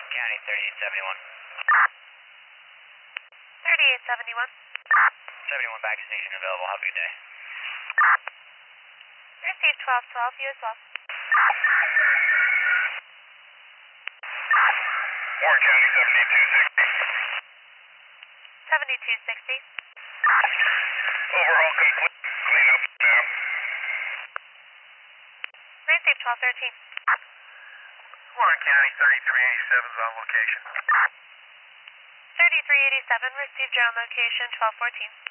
County 3871. 3871. 71 back station available. Have a good day. Received 1212, you as well. Warren County 7260. 7260. Overall complete. Clean up now. Received 1213. Warren County 3387 is on location. 3387, received your own location, 1214.